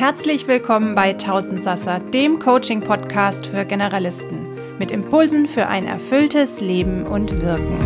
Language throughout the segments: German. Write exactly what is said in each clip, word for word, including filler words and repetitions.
Herzlich willkommen bei Tausendsasser, dem Coaching-Podcast für Generalisten mit Impulsen für ein erfülltes Leben und Wirken.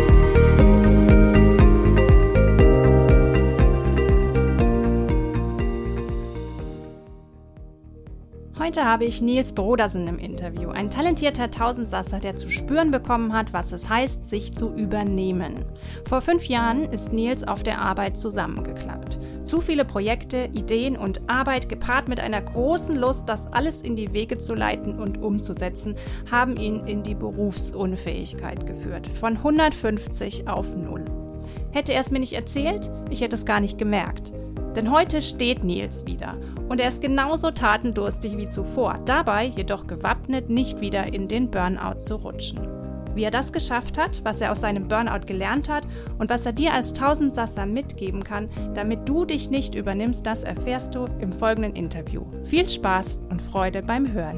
Heute habe ich Niels Brodersen im Interview, ein talentierter Tausendsasser, der zu spüren bekommen hat, was es heißt, sich zu übernehmen. Vor fünf Jahren ist Niels auf der Arbeit zusammengeklappt. Zu viele Projekte, Ideen und Arbeit gepaart mit einer großen Lust, das alles in die Wege zu leiten und umzusetzen, haben ihn in die Berufsunfähigkeit geführt. Von hundertfünfzig auf null. Hätte er es mir nicht erzählt, ich hätte es gar nicht gemerkt. Denn heute steht Niels wieder und er ist genauso tatendurstig wie zuvor, dabei jedoch gewappnet, nicht wieder in den Burnout zu rutschen. Wie er das geschafft hat, was er aus seinem Burnout gelernt hat und was er dir als Tausendsasser mitgeben kann, damit du dich nicht übernimmst, das erfährst du im folgenden Interview. Viel Spaß und Freude beim Hören.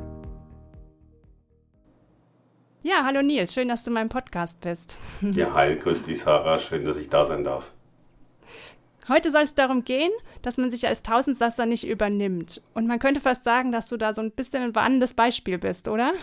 Ja, hallo Niels, schön, dass du in meinem Podcast bist. Ja, hi, grüß dich Sarah, schön, dass ich da sein darf. Heute soll es darum gehen, dass man sich als Tausendsasser nicht übernimmt. Und man könnte fast sagen, dass du da so ein bisschen ein warnendes Beispiel bist, oder?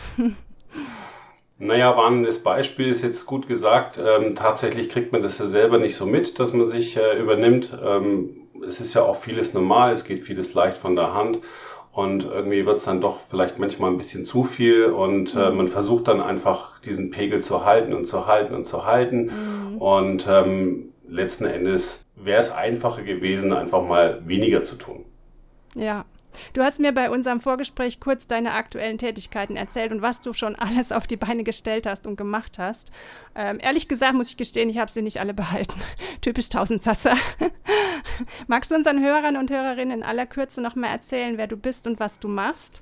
Naja, warnendes Beispiel ist jetzt gut gesagt. Ähm, tatsächlich kriegt man das ja selber nicht so mit, dass man sich äh, übernimmt. Ähm, es ist ja auch vieles normal, es geht vieles leicht von der Hand. Und irgendwie wird es dann doch vielleicht manchmal ein bisschen zu viel. Und äh, man versucht dann einfach diesen Pegel zu halten und zu halten und zu halten. Mhm. Und ähm, letzten Endes wäre es einfacher gewesen, einfach mal weniger zu tun. Ja, du hast mir bei unserem Vorgespräch kurz deine aktuellen Tätigkeiten erzählt und was du schon alles auf die Beine gestellt hast und gemacht hast. Ähm, ehrlich gesagt muss ich gestehen, ich habe sie nicht alle behalten. Typisch Tausendsasser. Magst du unseren Hörern und Hörerinnen in aller Kürze noch mal erzählen, wer du bist und was du machst?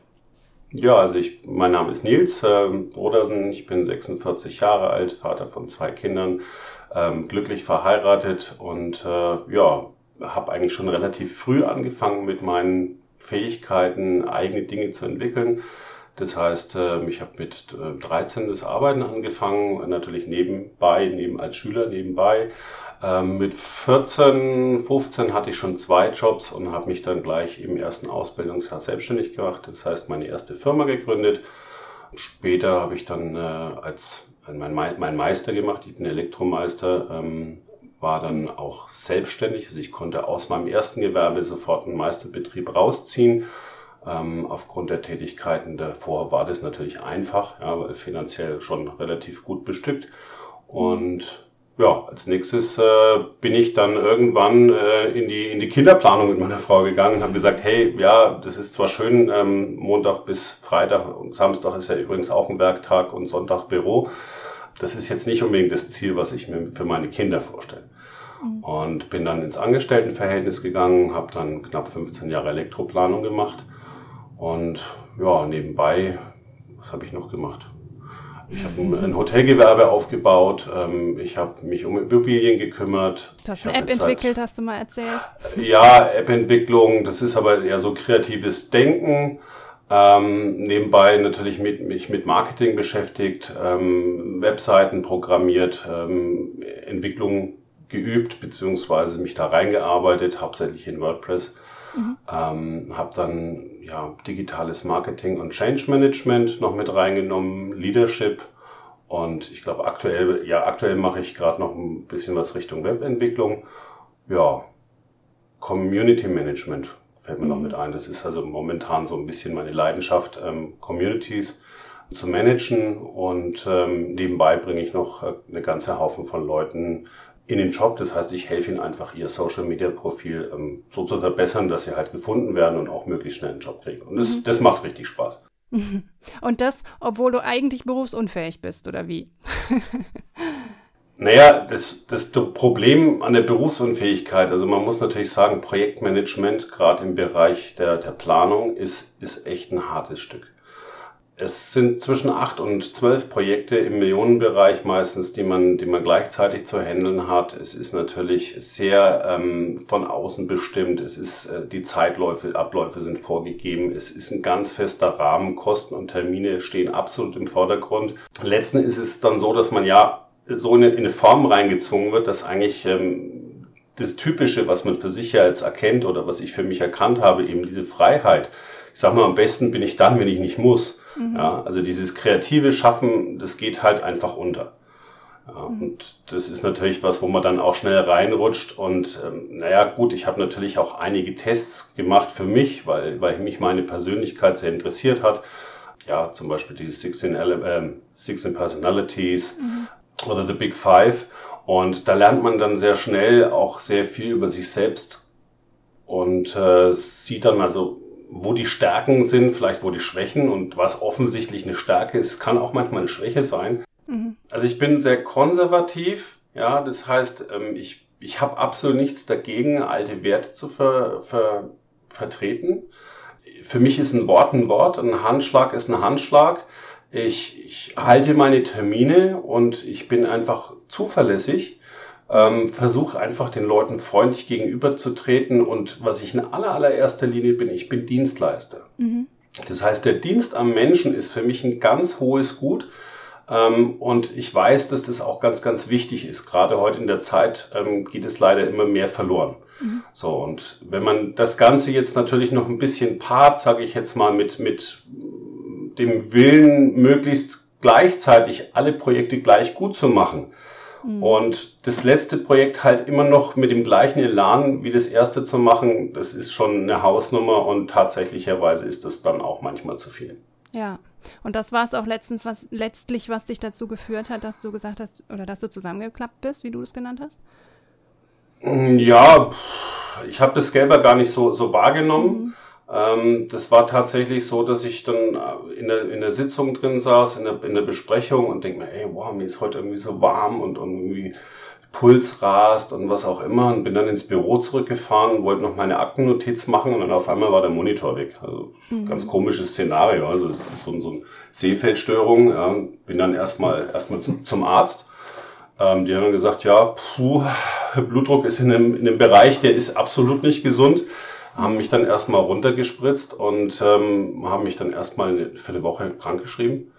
Ja, also ich, mein Name ist Niels äh, Brodersen, ich bin sechsundvierzig Jahre alt, Vater von zwei Kindern, ähm, glücklich verheiratet und äh, ja, habe eigentlich schon relativ früh angefangen mit meinen Fähigkeiten, eigene Dinge zu entwickeln. Das heißt, äh, ich habe mit äh, dreizehn das Arbeiten angefangen, natürlich nebenbei, neben als Schüler nebenbei. Ähm, mit vierzehn, fünfzehn hatte ich schon zwei Jobs und habe mich dann gleich im ersten Ausbildungsjahr selbstständig gemacht. Das heißt, meine erste Firma gegründet. Später habe ich dann äh, als mein, mein Meister gemacht. Ich bin Elektromeister, ähm, war dann auch selbstständig. Also ich konnte aus meinem ersten Gewerbe sofort einen Meisterbetrieb rausziehen. Ähm, aufgrund der Tätigkeiten davor war das natürlich einfach, ja, weil finanziell schon relativ gut bestückt. Und ja, als nächstes äh, bin ich dann irgendwann äh, in die in die Kinderplanung mit meiner Frau gegangen und habe gesagt, hey, ja, das ist zwar schön, ähm, Montag bis Freitag und Samstag ist ja übrigens auch ein Werktag und Sonntag Büro. Das ist jetzt nicht unbedingt das Ziel, was ich mir für meine Kinder vorstelle. Mhm. Und bin dann ins Angestelltenverhältnis gegangen, habe dann knapp fünfzehn Jahre Elektroplanung gemacht und ja, nebenbei, was habe ich noch gemacht? Ich habe ein Hotelgewerbe aufgebaut, ähm, ich habe mich um Immobilien gekümmert. Du hast eine App entwickelt, hast du mal erzählt. Ja, App-Entwicklung, das ist aber eher so kreatives Denken. Ähm, nebenbei natürlich mit, mich mit Marketing beschäftigt, ähm, Webseiten programmiert, ähm, Entwicklung geübt, beziehungsweise mich da reingearbeitet, hauptsächlich in WordPress. Mhm. Ähm, habe dann ja, digitales Marketing und Change Management noch mit reingenommen, Leadership und ich glaube aktuell, ja aktuell mache ich gerade noch ein bisschen was Richtung Webentwicklung. Ja, Community Management fällt mir mhm. noch mit ein. Das ist also momentan so ein bisschen meine Leidenschaft, ähm, Communities zu managen und ähm, nebenbei bringe ich noch äh, eine ganze Haufen von Leuten in den Job. Das heißt, ich helfe ihnen einfach, ihr Social-Media-Profil ähm, so zu verbessern, dass sie halt gefunden werden und auch möglichst schnell einen Job kriegen. Und das, mhm. das macht richtig Spaß. Und das, obwohl du eigentlich berufsunfähig bist, oder wie? Naja, das, das Problem an der Berufsunfähigkeit, also man muss natürlich sagen, Projektmanagement, gerade im Bereich der, der Planung, ist, ist echt ein hartes Stück. Es sind zwischen acht und zwölf Projekte im Millionenbereich meistens, die man, die man gleichzeitig zu handeln hat. Es ist natürlich sehr ähm, von außen bestimmt. Es ist, äh, die Zeitläufe, Abläufe sind vorgegeben. Es ist ein ganz fester Rahmen. Kosten und Termine stehen absolut im Vordergrund. Letzten ist es dann so, dass man ja so in eine, in eine Form reingezwungen wird, dass eigentlich ähm, das Typische, was man für sich ja jetzt erkennt oder was ich für mich erkannt habe, eben diese Freiheit. Ich sag mal, am besten bin ich dann, wenn ich nicht muss. Mhm. Ja, also dieses kreative Schaffen, das geht halt einfach unter. Ja, mhm. Und das ist natürlich was, wo man dann auch schnell reinrutscht. Und ähm, naja, gut, ich habe natürlich auch einige Tests gemacht für mich, weil, weil mich meine Persönlichkeit sehr interessiert hat. Ja, zum Beispiel die sixteen, äh, sixteen Personalities mhm. oder The Big Five. Und da lernt man dann sehr schnell auch sehr viel über sich selbst und äh, sieht dann also, wo die Stärken sind, vielleicht wo die Schwächen und was offensichtlich eine Stärke ist, kann auch manchmal eine Schwäche sein. Mhm. Also ich bin sehr konservativ, ja, das heißt, ähm, ich, ich habe absolut nichts dagegen, alte Werte zu ver, ver, vertreten. Für mich ist ein Wort ein Wort, ein Handschlag ist ein Handschlag. Ich, ich halte meine Termine und ich bin einfach zuverlässig, ähm, versuche einfach den Leuten freundlich gegenüberzutreten und was ich in aller, allererster Linie bin, ich bin Dienstleister. Mhm. Das heißt, der Dienst am Menschen ist für mich ein ganz hohes Gut ähm, und ich weiß, dass das auch ganz, ganz wichtig ist. Gerade heute in der Zeit ähm, geht es leider immer mehr verloren. Mhm. So, und wenn man das Ganze jetzt natürlich noch ein bisschen paart, sage ich jetzt mal, mit, mit dem Willen, möglichst gleichzeitig alle Projekte gleich gut zu machen. Mhm. Und das letzte Projekt halt immer noch mit dem gleichen Elan wie das erste zu machen, das ist schon eine Hausnummer und tatsächlicherweise ist das dann auch manchmal zu viel. Ja, und das war es auch letztens, was letztlich, was dich dazu geführt hat, dass du gesagt hast, oder dass du zusammengeklappt bist, wie du es genannt hast? Ja, ich habe das selber gar nicht so, so wahrgenommen. Mhm. Das war tatsächlich so, dass ich dann in der, in der Sitzung drin saß, in der, in der Besprechung und denke mir, ey, wow, mir ist heute irgendwie so warm und, und irgendwie Puls rast und was auch immer und bin dann ins Büro zurückgefahren, wollte noch meine Aktennotiz machen und dann auf einmal war der Monitor weg. Also mhm. ganz komisches Szenario, also es ist so, so eine Sehfeldstörung. Ja. Bin dann erstmal erstmal zum, zum Arzt. Ähm, die haben dann gesagt, ja, puh, Blutdruck ist in einem, in einem Bereich, der ist absolut nicht gesund. Haben mich dann erstmal runtergespritzt und ähm, haben mich dann erstmal für eine Woche krankgeschrieben.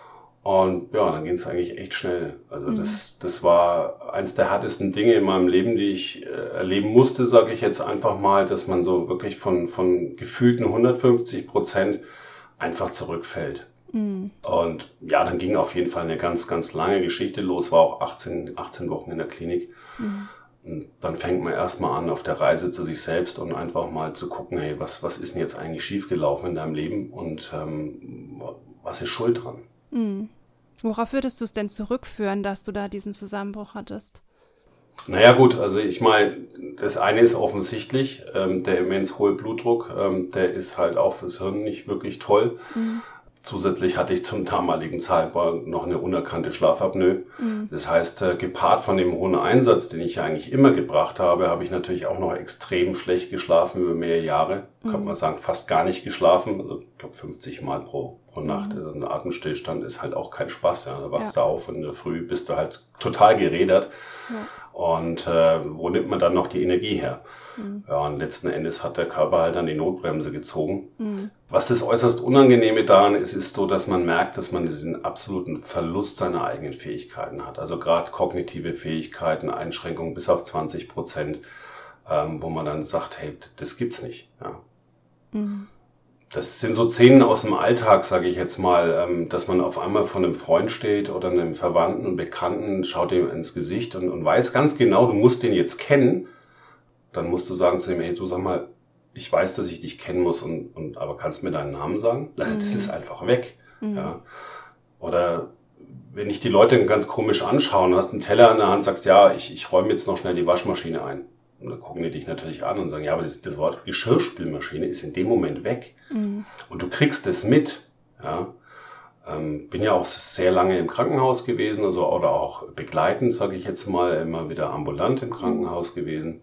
Und ja, dann ging es eigentlich echt schnell. Also mhm. das, das war eins der härtesten Dinge in meinem Leben, die ich äh, erleben musste, sage ich jetzt einfach mal, dass man so wirklich von, von gefühlten hundertfünfzig Prozent einfach zurückfällt. Mhm. Und ja, dann ging auf jeden Fall eine ganz, ganz lange Geschichte los, war auch achtzehn, achtzehn Wochen in der Klinik. Mhm. Und dann fängt man erstmal an auf der Reise zu sich selbst und einfach mal zu gucken, hey, was, was ist denn jetzt eigentlich schiefgelaufen in deinem Leben und ähm, was ist schuld dran? Mhm. Worauf würdest du es denn zurückführen, dass du da diesen Zusammenbruch hattest? Naja gut, also ich meine, das eine ist offensichtlich, ähm, der immens hohe Blutdruck, ähm, der ist halt auch fürs Hirn nicht wirklich toll. Mhm. Zusätzlich hatte ich zum damaligen Zeitpunkt noch eine unerkannte Schlafapnoe. Mhm. Das heißt, äh, gepaart von dem hohen Einsatz, den ich ja eigentlich immer gebracht habe, habe ich natürlich auch noch extrem schlecht geschlafen über mehrere Jahre. Mhm. Könnte man sagen, fast gar nicht geschlafen. Also ich glaube fünfzig Mal pro, pro Nacht. Mhm. Also ein Atemstillstand ist halt auch kein Spaß. Ja. Da wachst ja. du auf und in der Früh bist du halt total gerädert. Ja. Und äh, wo nimmt man dann noch die Energie her? Mhm. Ja, und letzten Endes hat der Körper halt an die Notbremse gezogen. Mhm. Was das äußerst Unangenehme daran ist, ist so, dass man merkt, dass man diesen absoluten Verlust seiner eigenen Fähigkeiten hat. Also gerade kognitive Fähigkeiten, Einschränkungen bis auf zwanzig Prozent, ähm, wo man dann sagt, hey, das gibt's nicht. Ja. Mhm. Das sind so Szenen aus dem Alltag, sage ich jetzt mal, ähm, dass man auf einmal vor einem Freund steht oder einem Verwandten und Bekannten, schaut ihm ins Gesicht und, und weiß ganz genau, du musst den jetzt kennen. Dann musst du sagen zu ihm, hey, du sag mal, ich weiß, dass ich dich kennen muss, und, und aber kannst du mir deinen Namen sagen? Mhm. Das ist einfach weg. Mhm. Ja. Oder wenn ich die Leute ganz komisch anschaue, hast einen Teller in der Hand, sagst, ja, ich, ich räume jetzt noch schnell die Waschmaschine ein. Und dann gucken die dich natürlich an und sagen, ja, aber das, das Wort Geschirrspülmaschine ist in dem Moment weg. Mhm. Und du kriegst es mit. Ja. Ähm, bin ja auch sehr lange im Krankenhaus gewesen, also oder auch begleitend, sage ich jetzt mal, immer wieder ambulant im Krankenhaus gewesen.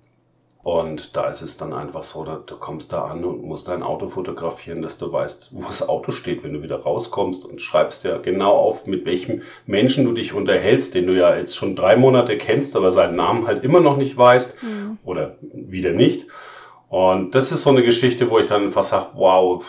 Und da ist es dann einfach so, da, du kommst da an und musst dein Auto fotografieren, dass du weißt, wo das Auto steht, wenn du wieder rauskommst, und schreibst ja genau auf, mit welchem Menschen du dich unterhältst, den du ja jetzt schon drei Monate kennst, aber seinen Namen halt immer noch nicht weißt, mhm. oder wieder nicht. Und das ist so eine Geschichte, wo ich dann einfach sage, wow,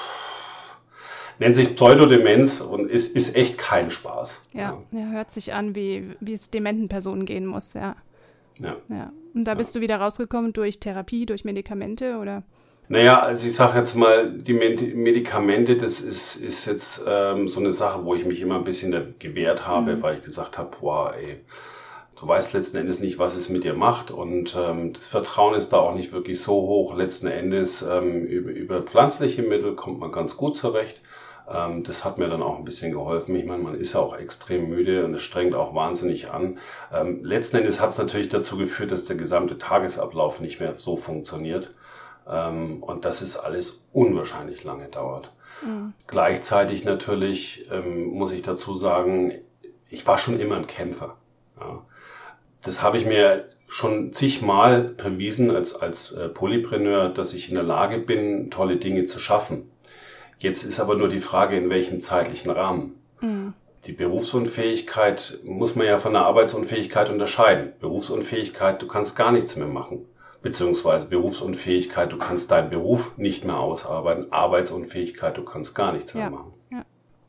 nennt sich Pseudodemenz und ist, ist echt kein Spaß. Ja, ja, hört sich an, wie, wie es dementen Personen gehen muss, ja. Ja. Ja. Und da bist ja. du wieder rausgekommen durch Therapie, durch Medikamente, oder? Naja, also ich sage jetzt mal, die Medikamente, das ist, ist jetzt ähm, so eine Sache, wo ich mich immer ein bisschen gewehrt habe, mhm. weil ich gesagt habe, boah, ey, du weißt letzten Endes nicht, was es mit dir macht, und ähm, das Vertrauen ist da auch nicht wirklich so hoch. Letzten Endes ähm, über, über pflanzliche Mittel kommt man ganz gut zurecht. Ähm, das hat mir dann auch ein bisschen geholfen. Ich meine, man ist ja auch extrem müde und es strengt auch wahnsinnig an. Ähm, letzten Endes hat es natürlich dazu geführt, dass der gesamte Tagesablauf nicht mehr so funktioniert. Ähm, und dass es alles unwahrscheinlich lange dauert. Mhm. Gleichzeitig natürlich ähm, muss ich dazu sagen, ich war schon immer ein Kämpfer. Ja. Das habe ich mir schon zigmal bewiesen als, als äh, Polypreneur, dass ich in der Lage bin, tolle Dinge zu schaffen. Jetzt ist aber nur die Frage, in welchem zeitlichen Rahmen. Mhm. Die Berufsunfähigkeit muss man ja von der Arbeitsunfähigkeit unterscheiden. Berufsunfähigkeit, du kannst gar nichts mehr machen. Beziehungsweise Berufsunfähigkeit, du kannst deinen Beruf nicht mehr ausarbeiten. Arbeitsunfähigkeit, du kannst gar nichts mehr ja. machen. Ja.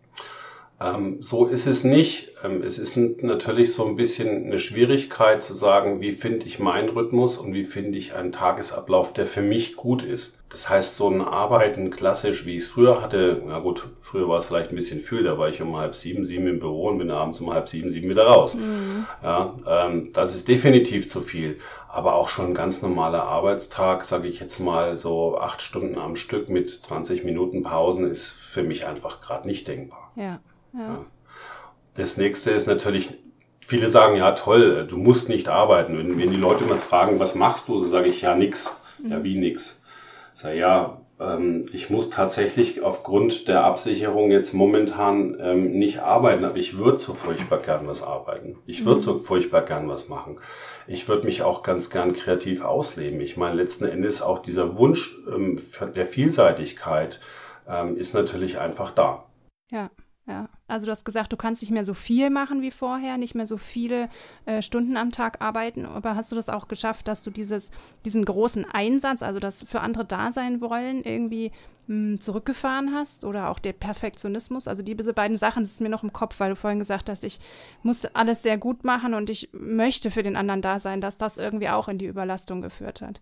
Ähm, so ist es nicht. Ähm, es ist natürlich so ein bisschen eine Schwierigkeit zu sagen, wie finde ich meinen Rhythmus und wie finde ich einen Tagesablauf, der für mich gut ist. Das heißt, so ein Arbeiten klassisch, wie ich es früher hatte, na gut, früher war es vielleicht ein bisschen viel, da war ich um halb sieben, sieben im Büro und bin abends um halb sieben, sieben wieder raus. Mhm. Ja, ähm, das ist definitiv zu viel. Aber auch schon ein ganz normaler Arbeitstag, sage ich jetzt mal, so acht Stunden am Stück mit zwanzig Minuten Pausen, ist für mich einfach gerade nicht denkbar. Ja, ja. Ja. Das nächste ist natürlich, viele sagen, ja toll, du musst nicht arbeiten. Wenn, wenn die Leute mal fragen, was machst du, so sage ich, ja nix. Mhm. Ja, wie nix? Ich sage, ja, ähm, ich muss tatsächlich aufgrund der Absicherung jetzt momentan ähm, nicht arbeiten, aber ich würde so furchtbar gern was arbeiten. Ich würde mhm. so furchtbar gern was machen. Ich würde mich auch ganz gern kreativ ausleben. Ich meine, letzten Endes auch dieser Wunsch ähm, der Vielseitigkeit ähm, ist natürlich einfach da. Ja. Ja, also du hast gesagt, du kannst nicht mehr so viel machen wie vorher, nicht mehr so viele äh, Stunden am Tag arbeiten, aber hast du das auch geschafft, dass du dieses, diesen großen Einsatz, also das für andere da sein wollen, irgendwie mh, zurückgefahren hast, oder auch der Perfektionismus? Also diese beiden Sachen, das ist mir noch im Kopf, weil du vorhin gesagt hast, ich muss alles sehr gut machen und ich möchte für den anderen da sein, dass das irgendwie auch in die Überlastung geführt hat.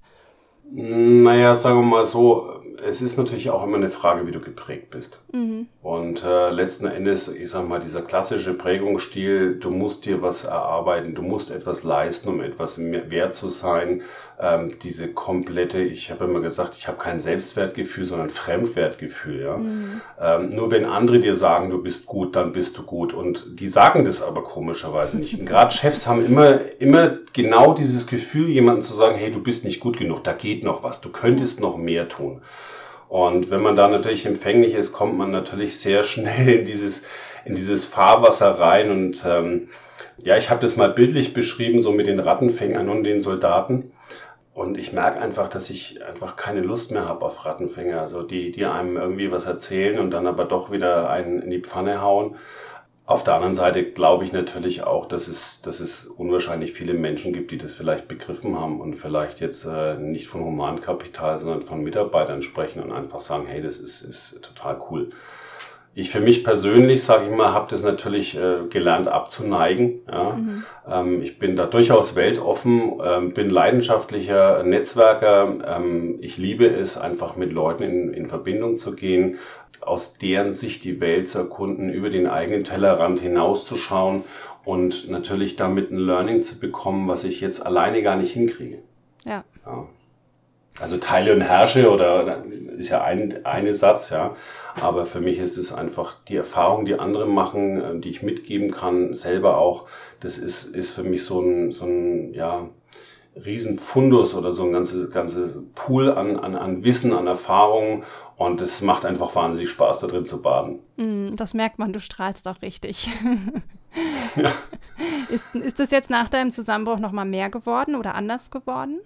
Naja, sagen wir mal so, es ist natürlich auch immer eine Frage, wie du geprägt bist. Mhm. Und äh, letzten Endes, ich sag mal, dieser klassische Prägungsstil, du musst dir was erarbeiten, du musst etwas leisten, um etwas mehr wert zu sein. Ähm, diese komplette, ich habe immer gesagt, ich habe kein Selbstwertgefühl, sondern Fremdwertgefühl. Ja? Mhm. Ähm, nur wenn andere dir sagen, du bist gut, dann bist du gut. Und die sagen das aber komischerweise nicht. Und gerade Chefs haben immer, immer genau dieses Gefühl, jemandem zu sagen, hey, du bist nicht gut genug, da geht noch was, du könntest noch mehr tun. Und wenn man da natürlich empfänglich ist, kommt man natürlich sehr schnell in dieses, in dieses Fahrwasser rein. Und ähm, ja, ich habe das mal bildlich beschrieben, so mit den Rattenfängern und den Soldaten. Und ich merke einfach, dass ich einfach keine Lust mehr habe auf Rattenfänger. Also die, die einem irgendwie was erzählen und dann aber doch wieder einen in die Pfanne hauen. Auf der anderen Seite glaube ich natürlich auch, dass es, dass es unwahrscheinlich viele Menschen gibt, die das vielleicht begriffen haben und vielleicht jetzt äh, nicht von Humankapital, sondern von Mitarbeitern sprechen und einfach sagen, hey, das ist, ist total cool. Ich für mich persönlich, sage ich mal, habe das natürlich äh, gelernt abzuneigen. Ja. Mhm. Ähm, ich bin da durchaus weltoffen, ähm, bin leidenschaftlicher Netzwerker. Ähm, ich liebe es, einfach mit Leuten in, in Verbindung zu gehen, aus deren Sicht die Welt zu erkunden, über den eigenen Tellerrand hinauszuschauen und natürlich damit ein Learning zu bekommen, was ich jetzt alleine gar nicht hinkriege. Ja. Ja. Also teile und herrsche oder ist ja ein eine Satz, ja. Aber für mich ist es einfach die Erfahrung, die andere machen, die ich mitgeben kann, selber auch. Das ist ist für mich so ein so ein ja Riesenfundus oder so ein ganzes ganzes Pool an an an Wissen, an Erfahrungen. Und es macht einfach wahnsinnig Spaß, da drin zu baden. Das merkt man, du strahlst auch richtig. Ja. Ist, ist das jetzt nach deinem Zusammenbruch nochmal mehr geworden oder anders geworden?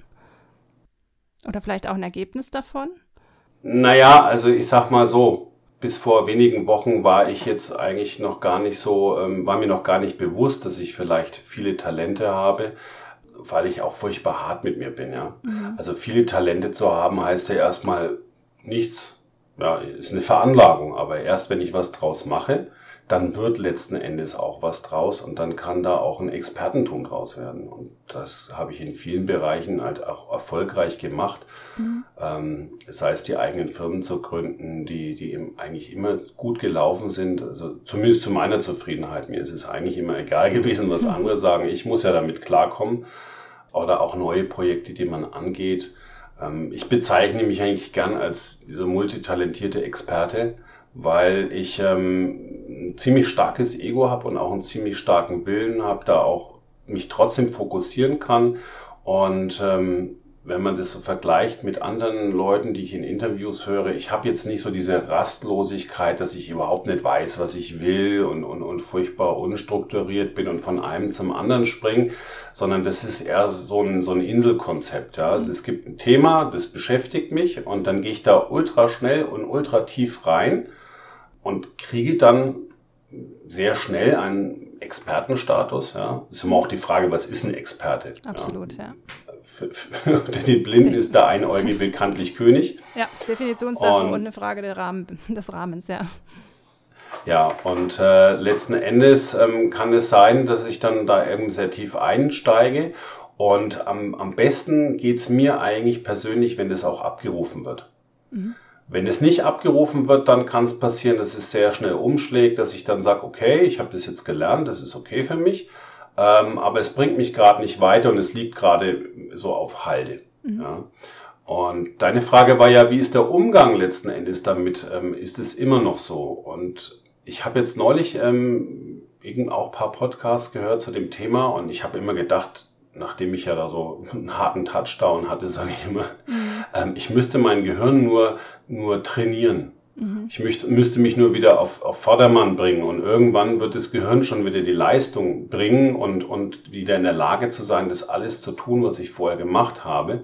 Oder vielleicht auch ein Ergebnis davon? Naja, also ich sag mal so, bis vor wenigen Wochen war ich jetzt eigentlich noch gar nicht so, ähm, war mir noch gar nicht bewusst, dass ich vielleicht viele Talente habe, weil ich auch furchtbar hart mit mir bin, ja. Mhm. Also viele Talente zu haben, heißt ja erstmal nichts. Ja, ist eine Veranlagung, aber erst wenn ich was draus mache, dann wird letzten Endes auch was draus und dann kann da auch ein Expertentum draus werden. Und das habe ich in vielen Bereichen halt auch erfolgreich gemacht. Mhm. Ähm, sei es die eigenen Firmen zu gründen, die, die eben eigentlich immer gut gelaufen sind, also zumindest zu meiner Zufriedenheit. Mir ist es eigentlich immer egal gewesen, was andere sagen. Ich muss ja damit klarkommen. Oder auch neue Projekte, die man angeht. Ähm, ich bezeichne mich eigentlich gern als dieser multitalentierte Experte, weil ich ähm, ein ziemlich starkes Ego habe und auch einen ziemlich starken Willen habe, da auch mich trotzdem fokussieren kann. Und ähm, wenn man das so vergleicht mit anderen Leuten, die ich in Interviews höre, ich habe jetzt nicht so diese Rastlosigkeit, dass ich überhaupt nicht weiß, was ich will und, und, und furchtbar unstrukturiert bin und von einem zum anderen springe, sondern das ist eher so ein, so ein Inselkonzept. Ja. Also es gibt ein Thema, das beschäftigt mich und dann gehe ich da ultra schnell und ultra tief rein und kriege dann sehr schnell einen Expertenstatus. Ja. Das ist immer auch die Frage, was ist ein Experte? Absolut, ja. ja. Für, für den Blinden ist der Einäugige bekanntlich König. Ja, ist Definitionssache und, und eine Frage der Rahmen, des Rahmens, ja. Ja, und äh, letzten Endes ähm, kann es sein, dass ich dann da eben sehr tief einsteige. Und am, am besten geht's mir eigentlich persönlich, wenn das auch abgerufen wird. Mhm. Wenn es nicht abgerufen wird, dann kann es passieren, dass es sehr schnell umschlägt, dass ich dann sage, okay, ich habe das jetzt gelernt, das ist okay für mich. Ähm, aber es bringt mich gerade nicht weiter und es liegt gerade so auf Halde. Mhm. Ja. Und deine Frage war ja, wie ist der Umgang letzten Endes damit? Ähm, ist es immer noch so? Und ich habe jetzt neulich ähm, auch ein paar Podcasts gehört zu dem Thema und ich habe immer gedacht, nachdem ich ja da so einen harten Touchdown hatte, sage ich immer, mhm. ähm, ich müsste mein Gehirn nur, nur trainieren. Ich möchte, müsste mich nur wieder auf, auf Vordermann bringen und irgendwann wird das Gehirn schon wieder die Leistung bringen und, und wieder in der Lage zu sein, das alles zu tun, was ich vorher gemacht habe.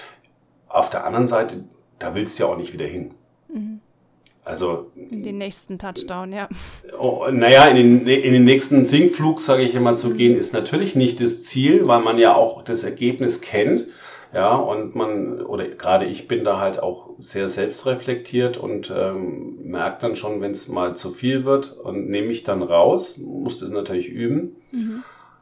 Auf der anderen Seite, da willst du ja auch nicht wieder hin. Mhm. Also den nächsten Touchdown, ja. Oh, naja, in den, in den nächsten Sinkflug, sage ich immer, zu mhm. gehen, ist natürlich nicht das Ziel, weil man ja auch das Ergebnis kennt. Ja, und man, oder gerade ich bin da halt auch sehr selbstreflektiert und ähm, merke dann schon, wenn es mal zu viel wird und nehme mich dann raus, muss das natürlich üben. Mhm.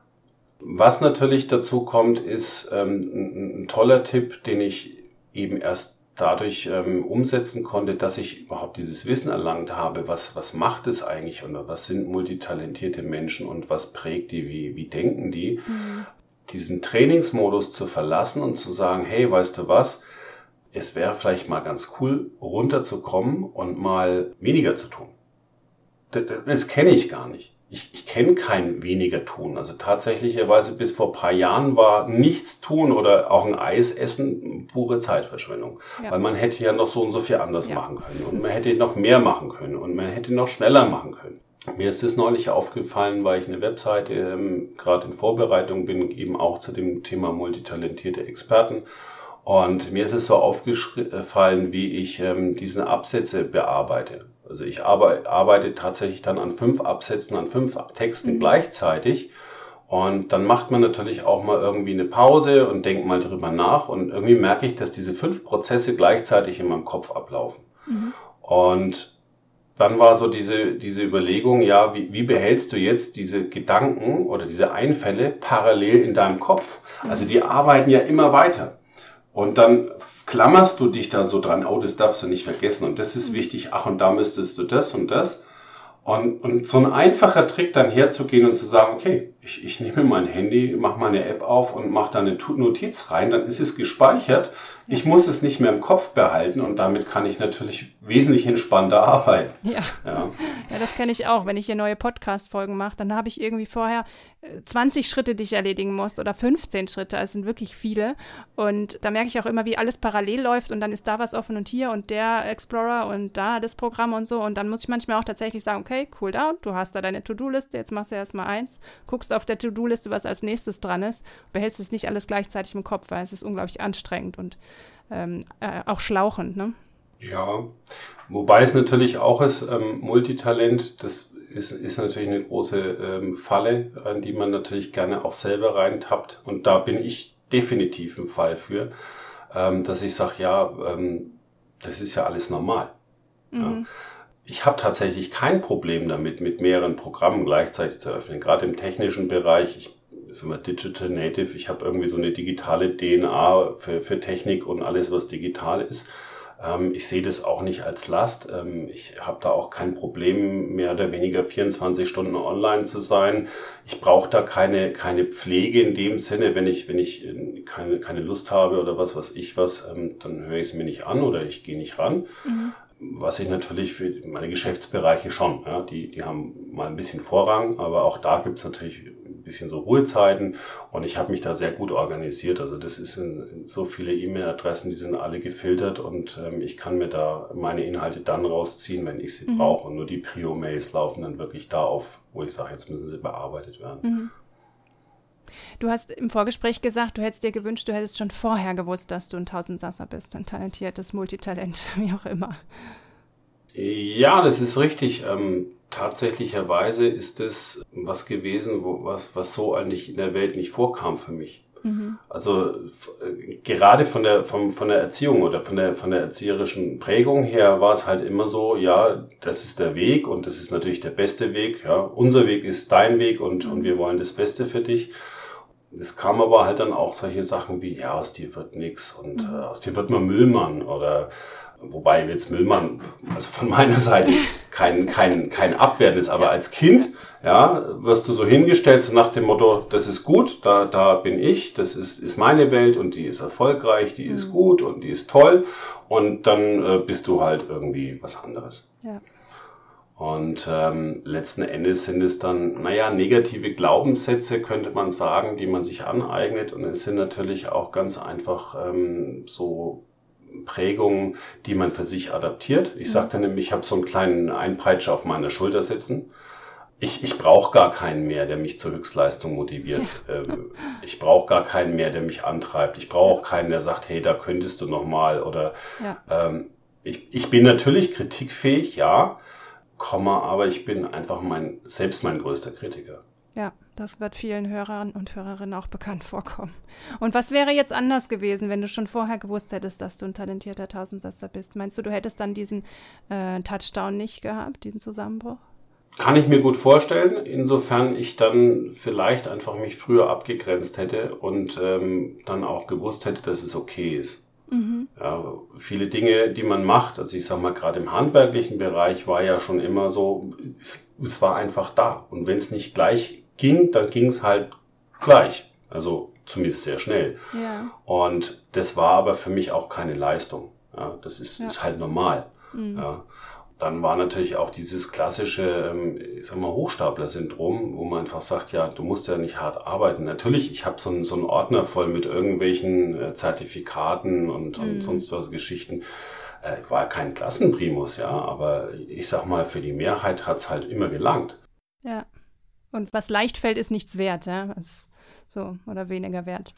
Was natürlich dazu kommt, ist ähm, ein, ein toller Tipp, den ich eben erst dadurch ähm, umsetzen konnte, dass ich überhaupt dieses Wissen erlangt habe, was, was macht es eigentlich und was sind multitalentierte Menschen und was prägt die, wie, wie denken die. Mhm. Diesen Trainingsmodus zu verlassen und zu sagen, hey, weißt du was, es wäre vielleicht mal ganz cool, runterzukommen und mal weniger zu tun. Das, das kenne ich gar nicht. Ich, ich kenne kein weniger tun. Also tatsächlicherweise bis vor ein paar Jahren war nichts tun oder auch ein Eis essen pure Zeitverschwendung. Ja. Weil man hätte ja noch so und so viel anders ja. machen können und man hätte noch mehr machen können und man hätte noch schneller machen können. Mir ist es neulich aufgefallen, weil ich eine Webseite ähm, gerade in Vorbereitung bin, eben auch zu dem Thema multitalentierte Experten. Und mir ist es so aufgefallen, wie ich ähm, diese Absätze bearbeite. Also ich arbeite, arbeite tatsächlich dann an fünf Absätzen, an fünf Texten mhm. gleichzeitig. Und dann macht man natürlich auch mal irgendwie eine Pause und denkt mal drüber nach. Und irgendwie merke ich, dass diese fünf Prozesse gleichzeitig in meinem Kopf ablaufen. Mhm. Und dann war so diese, diese Überlegung, ja, wie, wie behältst du jetzt diese Gedanken oder diese Einfälle parallel in deinem Kopf? Also die arbeiten ja immer weiter. Und dann klammerst du dich da so dran, oh, das darfst du nicht vergessen und das ist wichtig, ach, und da müsstest du das und das. Und, und so ein einfacher Trick dann herzugehen und zu sagen, okay, ich, ich nehme mein Handy, mache meine App auf und mache da eine Notiz rein, dann ist es gespeichert. Ich muss es nicht mehr im Kopf behalten und damit kann ich natürlich wesentlich entspannter arbeiten. Ja, ja. ja das kenne ich auch. Wenn ich hier neue Podcast-Folgen mache, dann habe ich irgendwie vorher zwanzig Schritte, die ich erledigen muss oder fünfzehn Schritte. Es sind wirklich viele. Und da merke ich auch immer, wie alles parallel läuft und dann ist da was offen und hier und der Explorer und da das Programm und so. Und dann muss ich manchmal auch tatsächlich sagen, okay, cool down, du hast da deine To-Do-Liste, jetzt machst du erstmal eins, guckst auf der To-Do-Liste, was als nächstes dran ist, behältst es nicht alles gleichzeitig im Kopf, weil es ist unglaublich anstrengend und ähm, äh, auch schlauchend, ne? Ja, wobei es natürlich auch ist, ähm, Multitalent, das ist, ist natürlich eine große ähm, Falle, an die man natürlich gerne auch selber reintappt. Und da bin ich definitiv ein Fall für, ähm, dass ich sage, ja, ähm, das ist ja alles normal. Mhm. Ja. Ich habe tatsächlich kein Problem damit, mit mehreren Programmen gleichzeitig zu öffnen. Gerade im technischen Bereich, ich bin immer Digital Native, ich habe irgendwie so eine digitale D N A für, für Technik und alles, was digital ist. Ähm, ich sehe das auch nicht als Last. Ähm, ich habe da auch kein Problem, mehr oder weniger vierundzwanzig Stunden online zu sein. Ich brauche da keine, keine Pflege in dem Sinne, wenn ich, wenn ich keine, keine Lust habe oder was weiß ich was, ähm, dann höre ich es mir nicht an oder ich gehe nicht ran. Mhm. Was ich natürlich für meine Geschäftsbereiche schon, ja, die, die haben mal ein bisschen Vorrang, aber auch da gibt es natürlich ein bisschen so Ruhezeiten und ich habe mich da sehr gut organisiert. Also das ist in, in so viele E-Mail-Adressen, die sind alle gefiltert und ähm, ich kann mir da meine Inhalte dann rausziehen, wenn ich sie mhm. brauche. Und nur die Prio-Mails laufen dann wirklich da auf, wo ich sage, jetzt müssen sie bearbeitet werden. Mhm. Du hast im Vorgespräch gesagt, du hättest dir gewünscht, du hättest schon vorher gewusst, dass du ein Tausendsasser bist, ein talentiertes Multitalent, wie auch immer. Ja, das ist richtig. Ähm, tatsächlicherweise ist es was gewesen, wo, was, was so eigentlich in der Welt nicht vorkam für mich. Mhm. Also f- gerade von der, vom, von der Erziehung oder von der, von der erzieherischen Prägung her war es halt immer so, ja, das ist der Weg und das ist natürlich der beste Weg. Ja, unser Weg ist dein Weg und, mhm. und wir wollen das Beste für dich. Es kam aber halt dann auch solche Sachen wie, ja, aus dir wird nix und mhm. äh, aus dir wird man Müllmann oder, wobei jetzt Müllmann, also von meiner Seite kein, kein, kein Abwerten ist, aber als Kind, ja, wirst du so hingestellt, so nach dem Motto, das ist gut, da, da bin ich, das ist, ist meine Welt und die ist erfolgreich, die mhm. ist gut und die ist toll und dann äh, bist du halt irgendwie was anderes. Ja. Und ähm, letzten Endes sind es dann, naja, negative Glaubenssätze, könnte man sagen, die man sich aneignet. Und es sind natürlich auch ganz einfach ähm, so Prägungen, die man für sich adaptiert. Ich mhm. sagte nämlich, ich habe so einen kleinen Einpeitscher auf meiner Schulter sitzen. Ich, ich brauche gar keinen mehr, der mich zur Höchstleistung motiviert. ähm, ich brauche gar keinen mehr, der mich antreibt. Ich brauche auch keinen, der sagt, hey, da könntest du noch mal. Oder ja. ähm, ich, ich bin natürlich kritikfähig, ja, Komma, aber ich bin einfach mein, selbst mein größter Kritiker. Ja, das wird vielen Hörern und Hörerinnen auch bekannt vorkommen. Und was wäre jetzt anders gewesen, wenn du schon vorher gewusst hättest, dass du ein talentierter Tausendsasser bist? Meinst du, du hättest dann diesen äh, Touchdown nicht gehabt, diesen Zusammenbruch? Kann ich mir gut vorstellen, insofern ich dann vielleicht einfach mich früher abgegrenzt hätte und ähm, dann auch gewusst hätte, dass es okay ist. Mhm. Ja, viele Dinge, die man macht, also ich sag mal, gerade im handwerklichen Bereich war ja schon immer so, es, es war einfach da. Und wenn es nicht gleich ging, dann ging es halt gleich. Also zumindest sehr schnell. Ja. Und das war aber für mich auch keine Leistung. Ja, das ist, ja. ist halt normal. Mhm. Ja. Dann war natürlich auch dieses klassische, ich sag mal, Hochstapler-Syndrom, wo man einfach sagt, ja, du musst ja nicht hart arbeiten. Natürlich, ich habe so einen, so einen Ordner voll mit irgendwelchen Zertifikaten und, mhm. und sonst was Geschichten. Ich war kein Klassenprimus, ja, aber ich sag mal, für die Mehrheit hat's halt immer gelangt. Ja, und was leicht fällt, ist nichts wert, ja, was so oder weniger wert.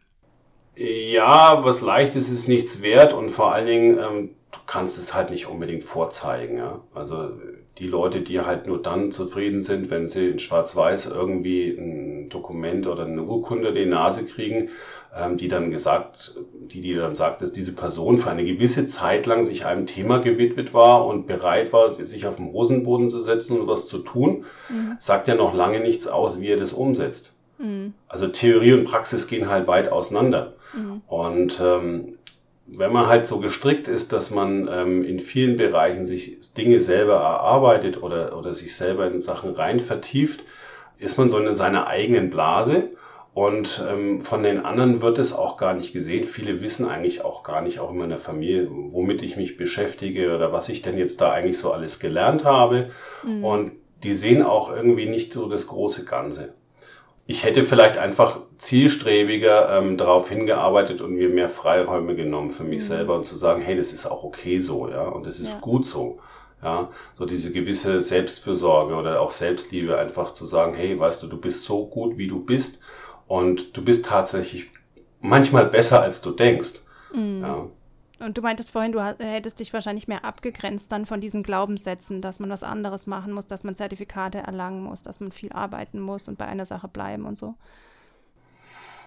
Ja, was leicht ist, ist nichts wert und vor allen Dingen, ähm, du kannst es halt nicht unbedingt vorzeigen. Ja? Also die Leute, die halt nur dann zufrieden sind, wenn sie in Schwarz-Weiß irgendwie ein Dokument oder eine Urkunde in die Nase kriegen, ähm, die dann gesagt, die, die dann sagt, dass diese Person für eine gewisse Zeit lang sich einem Thema gewidmet war und bereit war, sich auf den Hosenboden zu setzen und was zu tun, mhm. sagt ja noch lange nichts aus, wie er das umsetzt. Mhm. Also Theorie und Praxis gehen halt weit auseinander. Mhm. Und ähm, wenn man halt so gestrickt ist, dass man ähm, in vielen Bereichen sich Dinge selber erarbeitet oder, oder sich selber in Sachen rein vertieft, ist man so in seiner eigenen Blase und ähm, von den anderen wird es auch gar nicht gesehen. Viele wissen eigentlich auch gar nicht, auch in meiner Familie, womit ich mich beschäftige oder was ich denn jetzt da eigentlich so alles gelernt habe. Mhm. Und die sehen auch irgendwie nicht so das große Ganze. Ich hätte vielleicht einfach zielstrebiger ähm, darauf hingearbeitet und mir mehr Freiräume genommen für mich mhm. selber und zu sagen, hey, das ist auch okay so, ja, und das ist ja. gut so, ja, so diese gewisse Selbstfürsorge oder auch Selbstliebe, einfach zu sagen, hey, weißt du, du bist so gut, wie du bist und du bist tatsächlich manchmal besser, als du denkst, mhm. ja. Und du meintest vorhin, du hättest dich wahrscheinlich mehr abgegrenzt dann von diesen Glaubenssätzen, dass man was anderes machen muss, dass man Zertifikate erlangen muss, dass man viel arbeiten muss und bei einer Sache bleiben und so.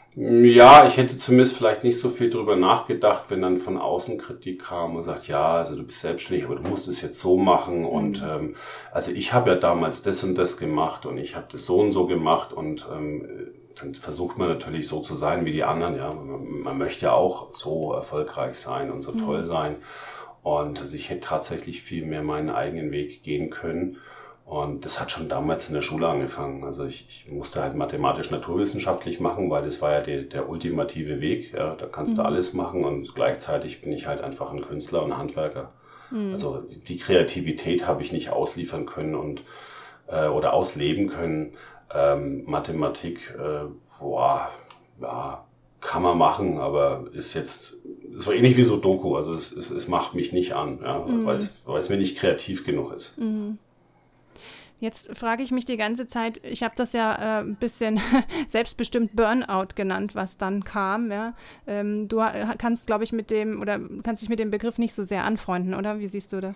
Ja, ich hätte zumindest vielleicht nicht so viel drüber nachgedacht, wenn dann von außen Kritik kam und sagt, ja, also du bist selbstständig, aber du musst es jetzt so machen. Und Mhm. ähm, also ich habe ja damals das und das gemacht und ich habe das so und so gemacht und ähm, dann versucht man natürlich so zu sein wie die anderen. Ja, man, man möchte ja auch so erfolgreich sein und so Mhm. toll sein. Und also ich hätte tatsächlich viel mehr meinen eigenen Weg gehen können. Und das hat schon damals in der Schule angefangen. Also ich, ich musste halt mathematisch-naturwissenschaftlich machen, weil das war ja die, der ultimative Weg. Ja, da kannst du Mhm. alles machen und gleichzeitig bin ich halt einfach ein Künstler und Handwerker. Mhm. Also die Kreativität habe ich nicht ausliefern können und äh, oder ausleben können. Ähm, Mathematik, äh, boah, ja, kann man machen, aber ist jetzt so ähnlich wie Sudoku. Also es, es, es macht mich nicht an, ja, weil Mhm. es, weil es mir nicht kreativ genug ist. Mhm. Jetzt frage ich mich die ganze Zeit, ich habe das ja äh, ein bisschen selbstbestimmt Burnout genannt, was dann kam. Ja? Ähm, du ha- kannst, glaube ich, mit dem oder kannst dich mit dem Begriff nicht so sehr anfreunden, oder? Wie siehst du das?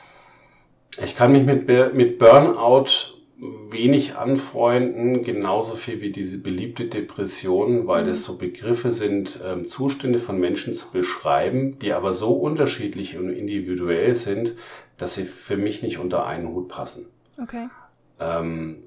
Ich kann mich mit, Be- mit Burnout wenig anfreunden, genauso viel wie diese beliebte Depression, weil das Mhm. so Begriffe sind, ähm, Zustände von Menschen zu beschreiben, die aber so unterschiedlich und individuell sind, dass sie für mich nicht unter einen Hut passen. Okay, Ähm,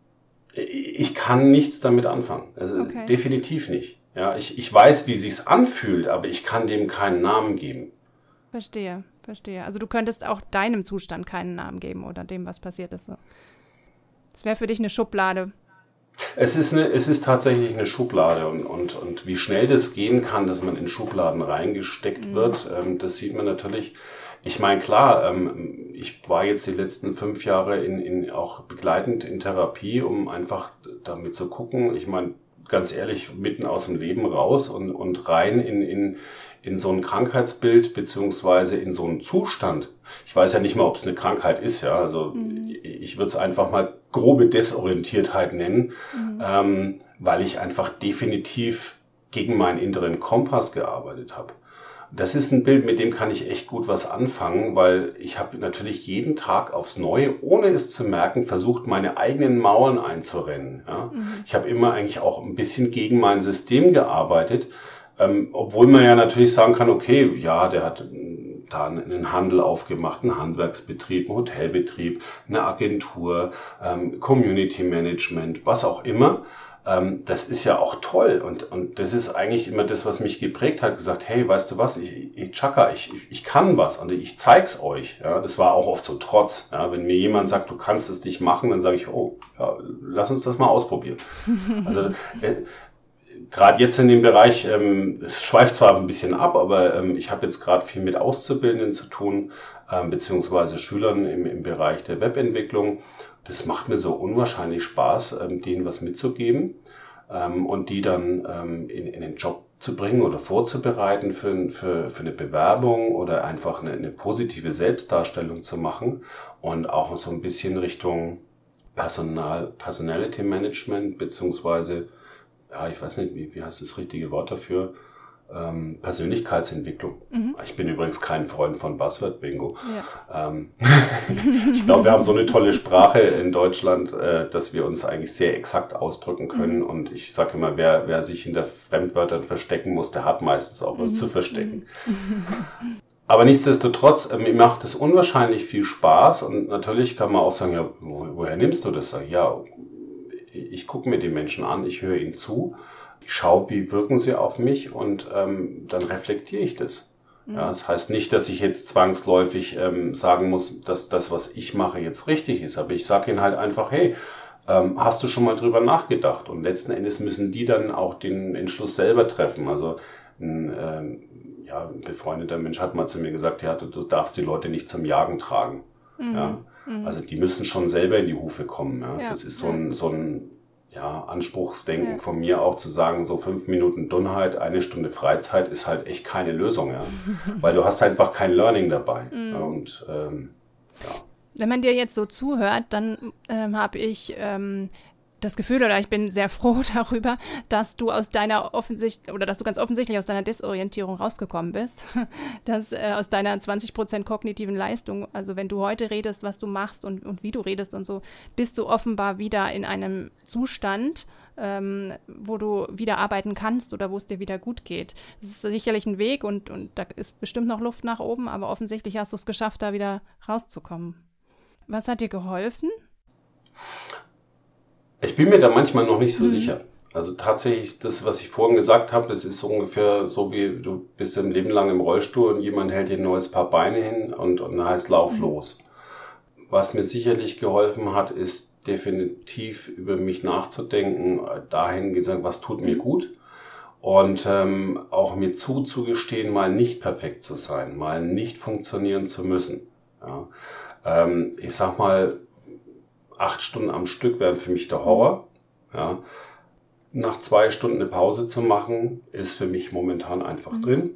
ich kann nichts damit anfangen. Also okay. definitiv nicht. Ja, ich, ich weiß, wie sich's anfühlt, aber ich kann dem keinen Namen geben. Verstehe, verstehe. Also du könntest auch deinem Zustand keinen Namen geben oder dem, was passiert ist. So. Das wäre für dich eine Schublade. Es ist, eine, es ist tatsächlich eine Schublade und, und, und wie schnell das gehen kann, dass man in Schubladen reingesteckt Mhm. wird, ähm, das sieht man natürlich. Ich meine, klar, ähm, ich war jetzt die letzten fünf Jahre in, in auch begleitend in Therapie, um einfach damit zu gucken. Ich meine, ganz ehrlich, mitten aus dem Leben raus und, und rein in, in, in so ein Krankheitsbild beziehungsweise in so einen Zustand. Ich weiß ja nicht mal, ob es eine Krankheit ist, ja. Also Mhm. ich würde es einfach mal grobe Desorientiertheit nennen, Mhm. ähm, weil ich einfach definitiv gegen meinen inneren Kompass gearbeitet habe. Das ist ein Bild, mit dem kann ich echt gut was anfangen, weil ich habe natürlich jeden Tag aufs Neue, ohne es zu merken, versucht, meine eigenen Mauern einzurennen. Ja? Mhm. Ich habe immer eigentlich auch ein bisschen gegen mein System gearbeitet, ähm, obwohl man ja natürlich sagen kann, okay, ja, der hat äh, da einen Handel aufgemacht, einen Handwerksbetrieb, einen Hotelbetrieb, eine Agentur, ähm, Community Management, was auch immer. Ähm, das ist ja auch toll und, und das ist eigentlich immer das, was mich geprägt hat, gesagt, hey, weißt du was, ich, ich Chaka, ich, ich kann was und ich zeig's euch. Ja, das war auch oft so Trotz. Ja, wenn mir jemand sagt, du kannst es nicht machen, dann sage ich, oh, ja, lass uns das mal ausprobieren. Also äh, gerade jetzt in dem Bereich, ähm, es schweift zwar ein bisschen ab, aber ähm, ich habe jetzt gerade viel mit Auszubildenden zu tun, ähm, beziehungsweise Schülern im, im Bereich der Webentwicklung. Das macht mir so unwahrscheinlich Spaß, ähm, denen was mitzugeben ähm, und die dann ähm, in, in den Job zu bringen oder vorzubereiten für, für, für eine Bewerbung oder einfach eine, eine positive Selbstdarstellung zu machen und auch so ein bisschen Richtung Personal, Personality Management beziehungsweise ja, ich weiß nicht, wie, wie heißt das richtige Wort dafür? Ähm, Persönlichkeitsentwicklung. Mhm. Ich bin übrigens kein Freund von Buzzword-Bingo. Ja. Ähm, ich glaube, wir haben so eine tolle Sprache in Deutschland, äh, dass wir uns eigentlich sehr exakt ausdrücken können. Mhm. Und ich sage immer, wer, wer sich hinter Fremdwörtern verstecken muss, der hat meistens auch was Mhm. zu verstecken. Mhm. Aber nichtsdestotrotz, äh, mir macht es unwahrscheinlich viel Spaß. Und natürlich kann man auch sagen, ja, wo, woher nimmst du das? Sag ich, ja, ich gucke mir die Menschen an, ich höre ihnen zu, ich schaue, wie wirken sie auf mich und ähm, dann reflektiere ich das. Mhm. Ja, das heißt nicht, dass ich jetzt zwangsläufig ähm, sagen muss, dass das, was ich mache, jetzt richtig ist, aber ich sage ihnen halt einfach, hey, ähm, hast du schon mal drüber nachgedacht? Und letzten Endes müssen die dann auch den Entschluss selber treffen. Also ein, ähm, ja, ein befreundeter Mensch hat mal zu mir gesagt, ja, du, du darfst die Leute nicht zum Jagen tragen. Mhm. Ja, Mhm. also die müssen schon selber in die Hufe kommen. Ja. Ja, Das ist so ja. ein, so ein ja, Anspruchsdenken Ja. von mir auch zu sagen, so fünf Minuten Dunnheit, eine Stunde Freizeit ist halt echt keine Lösung. Ja. Weil du hast einfach kein Learning dabei. Mhm. Ja, und ähm, ja. Wenn man dir jetzt so zuhört, dann ähm, habe ich ähm, das Gefühl, oder ich bin sehr froh darüber, dass du aus deiner offensicht oder dass du ganz offensichtlich aus deiner Desorientierung rausgekommen bist, dass äh, aus deiner zwanzig Prozent kognitiven Leistung, also wenn du heute redest, was du machst und, und wie du redest und so, bist du offenbar wieder in einem Zustand, ähm, wo du wieder arbeiten kannst oder wo es dir wieder gut geht. Das ist sicherlich ein Weg und, und da ist bestimmt noch Luft nach oben, aber offensichtlich hast du es geschafft, da wieder rauszukommen. Was hat dir geholfen? Ich bin mir da manchmal noch nicht so Mhm. sicher. Also tatsächlich, das, was ich vorhin gesagt habe, das ist so ungefähr so wie, du bist im Leben lang im Rollstuhl und jemand hält dir ein neues Paar Beine hin und, und dann heißt Lauf Mhm. los. Was mir sicherlich geholfen hat, ist definitiv über mich nachzudenken, dahin gesagt, was tut mir Mhm. gut und ähm, auch mir zuzugestehen, mal nicht perfekt zu sein, mal nicht funktionieren zu müssen. Ja. Ähm, ich sag mal, acht Stunden am Stück wären für mich der Horror. Ja. Nach zwei Stunden eine Pause zu machen, ist für mich momentan einfach Mhm. drin.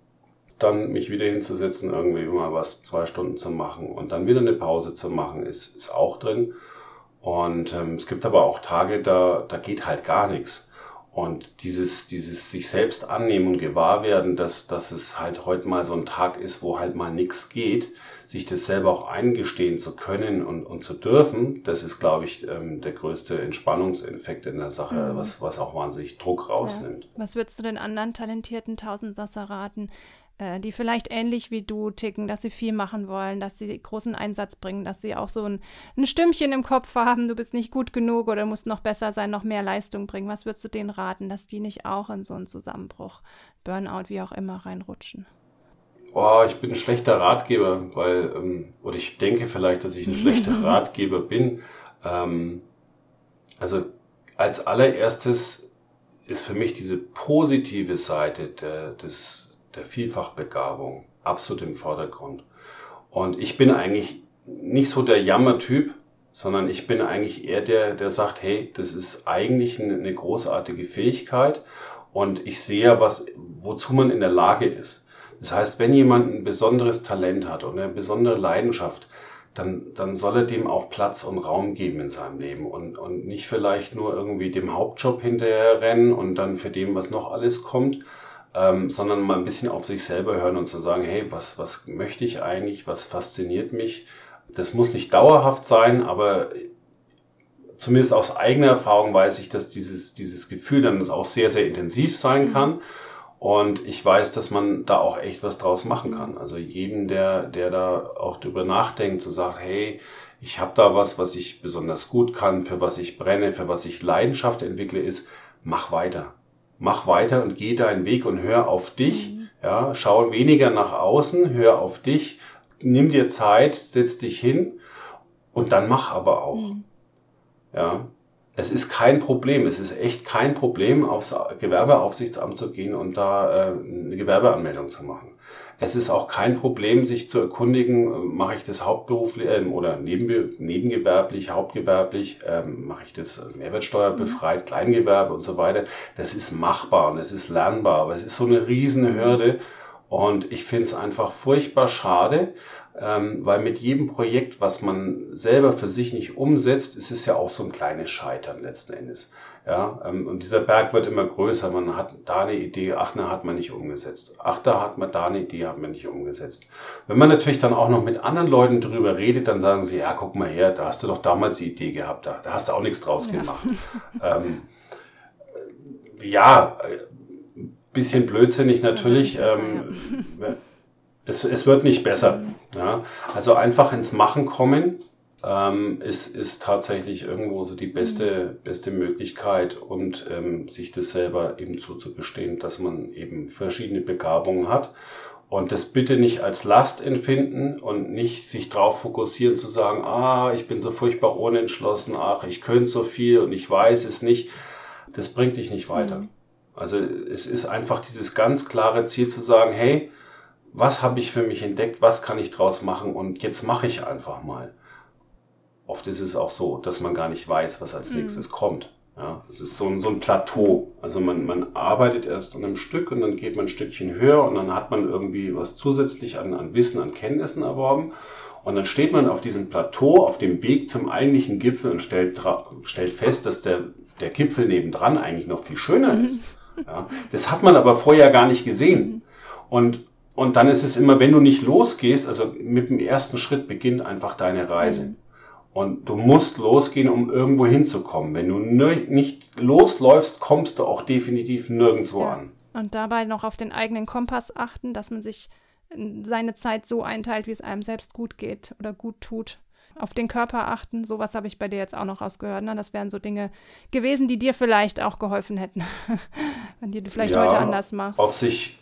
Dann mich wieder hinzusetzen, irgendwie mal was, zwei Stunden zu machen und dann wieder eine Pause zu machen, ist, ist auch drin. Und ähm, es gibt aber auch Tage, da, da geht halt gar nichts. Und dieses, dieses sich selbst annehmen und gewahr werden, dass, dass es halt heute mal so ein Tag ist, wo halt mal nichts geht, sich das selber auch eingestehen zu können und, und zu dürfen, das ist, glaube ich, ähm, der größte Entspannungseffekt in der Sache, Mhm. was, was auch wahnsinnig Druck rausnimmt. Ja. Was würdest du den anderen talentierten Tausendsasser raten, äh, die vielleicht ähnlich wie du ticken, dass sie viel machen wollen, dass sie großen Einsatz bringen, dass sie auch so ein, ein Stimmchen im Kopf haben, du bist nicht gut genug oder musst noch besser sein, noch mehr Leistung bringen. Was würdest du denen raten, dass die nicht auch in so einen Zusammenbruch, Burnout, wie auch immer, reinrutschen? Oh, ich bin ein schlechter Ratgeber, weil, ähm, oder ich denke vielleicht, dass ich ein schlechter Ratgeber bin. Ähm, also als allererstes ist für mich diese positive Seite der, des, der Vielfachbegabung absolut im Vordergrund. Und ich bin eigentlich nicht so der Jammertyp, sondern ich bin eigentlich eher der, der sagt, hey, das ist eigentlich eine, eine großartige Fähigkeit und ich sehe, was, wozu man in der Lage ist. Das heißt, wenn jemand ein besonderes Talent hat oder eine besondere Leidenschaft, dann, dann soll er dem auch Platz und Raum geben in seinem Leben und, und nicht vielleicht nur irgendwie dem Hauptjob hinterher rennen und dann für dem, was noch alles kommt, ähm, sondern mal ein bisschen auf sich selber hören und zu sagen, hey, was, was möchte ich eigentlich, was fasziniert mich? Das muss nicht dauerhaft sein, aber zumindest aus eigener Erfahrung weiß ich, dass dieses, dieses Gefühl dann auch sehr, sehr intensiv sein kann. Und ich weiß, dass man da auch echt was draus machen kann. Also jeden, der, der da auch drüber nachdenkt, zu sagen, hey, ich habe da was, was ich besonders gut kann, für was ich brenne, für was ich Leidenschaft entwickle, ist, mach weiter. Mach weiter und geh deinen Weg und hör auf dich. Mhm. Ja, schau weniger nach außen, hör auf dich, nimm dir Zeit, setz dich hin und dann mach aber auch. Mhm. Ja. Es ist kein Problem, es ist echt kein Problem, aufs Gewerbeaufsichtsamt zu gehen und da äh, eine Gewerbeanmeldung zu machen. Es ist auch kein Problem, sich zu erkundigen, mache ich das hauptberuflich äh, oder neben, nebengewerblich, hauptgewerblich, äh, mache ich das mehrwertsteuerbefreit, Kleingewerbe und so weiter. Das ist machbar und es ist lernbar, aber es ist so eine riesen Hürde und ich finde es einfach furchtbar schade, Ähm, weil mit jedem Projekt, was man selber für sich nicht umsetzt, ist es ja auch so ein kleines Scheitern letzten Endes. Ja, ähm, und dieser Berg wird immer größer. Man hat da eine Idee, ach, na, hat man nicht umgesetzt. Ach, da hat man da eine Idee, hat man nicht umgesetzt. Wenn man natürlich dann auch noch mit anderen Leuten drüber redet, dann sagen sie, ja, guck mal her, da hast du doch damals die Idee gehabt, da, da hast du auch nichts draus Ja. gemacht. ähm, ja, ein bisschen blödsinnig natürlich. besser, ähm, Es, es wird nicht besser. Ja. Also einfach ins Machen kommen ähm, ist, ist tatsächlich irgendwo so die beste, beste Möglichkeit und ähm, sich das selber eben zuzugestehen, dass man eben verschiedene Begabungen hat. Und das bitte nicht als Last empfinden und nicht sich darauf fokussieren zu sagen, ah, ich bin so furchtbar unentschlossen, ach, ich könnte so viel und ich weiß es nicht. Das bringt dich nicht weiter. Mhm. Also es ist einfach dieses ganz klare Ziel zu sagen, hey, was habe ich für mich entdeckt, was kann ich draus machen und jetzt mache ich einfach mal. Oft ist es auch so, dass man gar nicht weiß, was als nächstes mhm. kommt. Ja, es ist so ein, so ein Plateau. Also man, man arbeitet erst an einem Stück und dann geht man ein Stückchen höher und dann hat man irgendwie was zusätzlich an, an Wissen, an Kenntnissen erworben. Und dann steht man auf diesem Plateau, auf dem Weg zum eigentlichen Gipfel und stellt, stellt fest, dass der, der Gipfel nebendran eigentlich noch viel schöner ist. Ja, das hat man aber vorher gar nicht gesehen. Und Und dann ist es immer, wenn du nicht losgehst, also mit dem ersten Schritt beginnt einfach deine Reise. Mhm. Und du musst losgehen, um irgendwo hinzukommen. Wenn du nir- nicht losläufst, kommst du auch definitiv nirgendwo Ja. an. Und dabei noch auf den eigenen Kompass achten, dass man sich seine Zeit so einteilt, wie es einem selbst gut geht oder gut tut. Auf den Körper achten, sowas habe ich bei dir jetzt auch noch rausgehört. Ne? Das wären so Dinge gewesen, die dir vielleicht auch geholfen hätten, wenn die du vielleicht Ja, heute anders machst. Auf sich,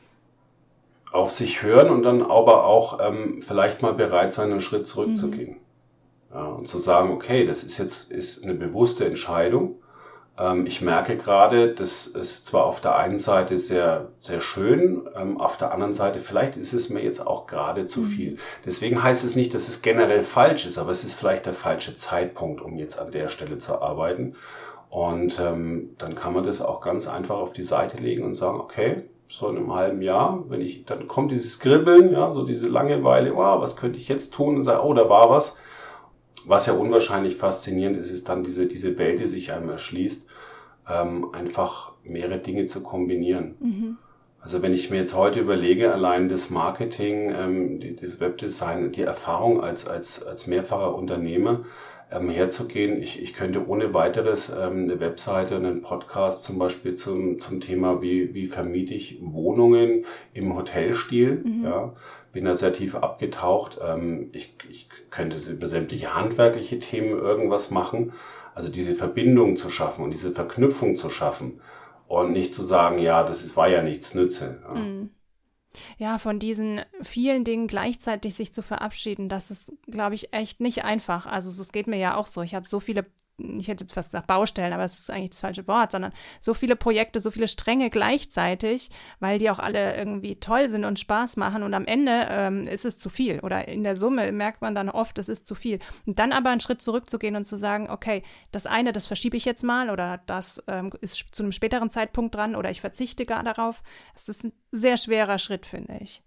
auf sich hören und dann aber auch ähm, vielleicht mal bereit sein, einen Schritt zurückzugehen. Mhm. Ja, und zu sagen, okay, das ist jetzt ist eine bewusste Entscheidung. Ähm, ich merke gerade, das ist zwar auf der einen Seite sehr, sehr schön, ähm, auf der anderen Seite, vielleicht ist es mir jetzt auch gerade zu viel. Deswegen heißt es nicht, dass es generell falsch ist, aber es ist vielleicht der falsche Zeitpunkt, um jetzt an der Stelle zu arbeiten. Und ähm, dann kann man das auch ganz einfach auf die Seite legen und sagen, okay, so in einem halben Jahr, wenn ich, dann kommt dieses Kribbeln, ja, so diese Langeweile, wow, was könnte ich jetzt tun? Und sage, oh, da war was. Was ja unwahrscheinlich faszinierend ist, ist dann diese, diese Welt, die sich einem erschließt, ähm, einfach mehrere Dinge zu kombinieren. Mhm. Also wenn ich mir jetzt heute überlege, allein das Marketing, ähm, die, das Webdesign, die Erfahrung als, als, als mehrfacher Unternehmer ähm, herzugehen, ich, ich könnte ohne weiteres ähm, eine Webseite, einen Podcast zum Beispiel zum, zum Thema, wie, wie vermiete ich Wohnungen im Hotelstil, mhm. ja, bin da sehr tief abgetaucht. Ähm, ich, ich könnte über sämtliche handwerkliche Themen irgendwas machen. Also diese Verbindung zu schaffen und diese Verknüpfung zu schaffen und nicht zu sagen, ja, das ist, war ja nichts nütze. Ja. Mhm. Ja, von diesen vielen Dingen gleichzeitig sich zu verabschieden, das ist, glaube ich, echt nicht einfach. Also es geht mir ja auch so. Ich habe so viele, ich hätte jetzt fast gesagt Baustellen, aber das ist eigentlich das falsche Wort, sondern so viele Projekte, so viele Stränge gleichzeitig, weil die auch alle irgendwie toll sind und Spaß machen und am Ende ähm, ist es zu viel oder in der Summe merkt man dann oft, es ist zu viel. Und dann aber einen Schritt zurückzugehen und zu sagen, okay, das eine, das verschiebe ich jetzt mal oder das ähm, ist zu einem späteren Zeitpunkt dran oder ich verzichte gar darauf. Das ist ein sehr schwerer Schritt, finde ich.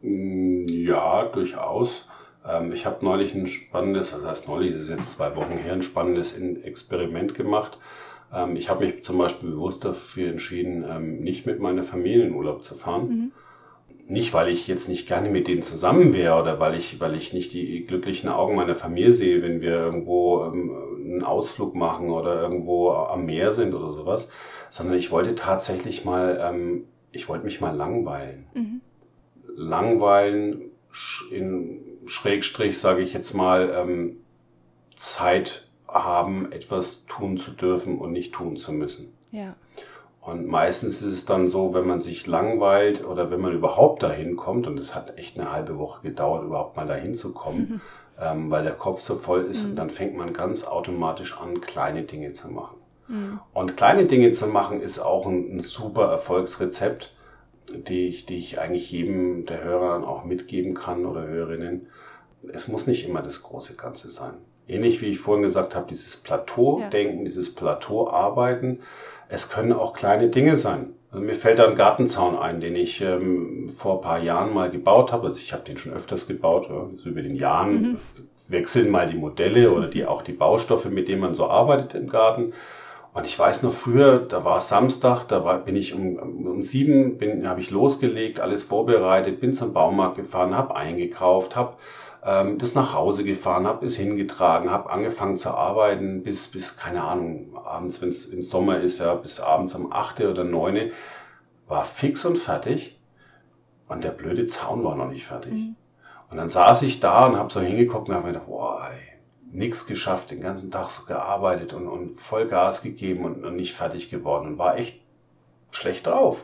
Ja, durchaus. Ich habe neulich ein spannendes, das heißt neulich, das ist jetzt zwei Wochen her, ein spannendes Experiment gemacht. Ich habe mich zum Beispiel bewusst dafür entschieden, nicht mit meiner Familie in Urlaub zu fahren. Mhm. Nicht, weil ich jetzt nicht gerne mit denen zusammen wäre oder weil ich, weil ich nicht die glücklichen Augen meiner Familie sehe, wenn wir irgendwo einen Ausflug machen oder irgendwo am Meer sind oder sowas, sondern ich wollte tatsächlich mal, ich wollte mich mal langweilen. Mhm. Langweilen in Schrägstrich, sage ich jetzt mal, ähm, Zeit haben, etwas tun zu dürfen und nicht tun zu müssen. Ja. Und meistens ist es dann so, wenn man sich langweilt oder wenn man überhaupt dahin kommt, und es hat echt eine halbe Woche gedauert, überhaupt mal dahin zu kommen, mhm. ähm, weil der Kopf so voll ist, mhm. und dann fängt man ganz automatisch an, kleine Dinge zu machen. Mhm. Und kleine Dinge zu machen ist auch ein, ein super Erfolgsrezept, die ich, die ich eigentlich jedem der Hörer auch mitgeben kann oder Hörerinnen. Es muss nicht immer das große Ganze sein. Ähnlich wie ich vorhin gesagt habe, dieses Plateau-Denken, ja. dieses Plateau-Arbeiten. Es können auch kleine Dinge sein. Also mir fällt da ein Gartenzaun ein, den ich ähm, vor ein paar Jahren mal gebaut habe. Also ich habe den schon öfters gebaut. Ja. Also über den Jahren mhm. wechseln mal die Modelle oder die auch die Baustoffe, mit denen man so arbeitet im Garten. Und ich weiß noch früher, da war es Samstag, da war, bin ich um, um sieben, bin, habe ich losgelegt, alles vorbereitet, bin zum Baumarkt gefahren, habe eingekauft, habe ähm, das nach Hause gefahren, habe es hingetragen, habe angefangen zu arbeiten bis, bis keine Ahnung, abends, wenn es Sommer ist, ja, bis abends um acht oder neun, war fix und fertig und der blöde Zaun war noch nicht fertig. Mhm. Und dann saß ich da und habe so hingeguckt und habe mir gedacht, boah, ey, nichts geschafft, den ganzen Tag so gearbeitet und, und voll Gas gegeben und, und nicht fertig geworden und war echt schlecht drauf.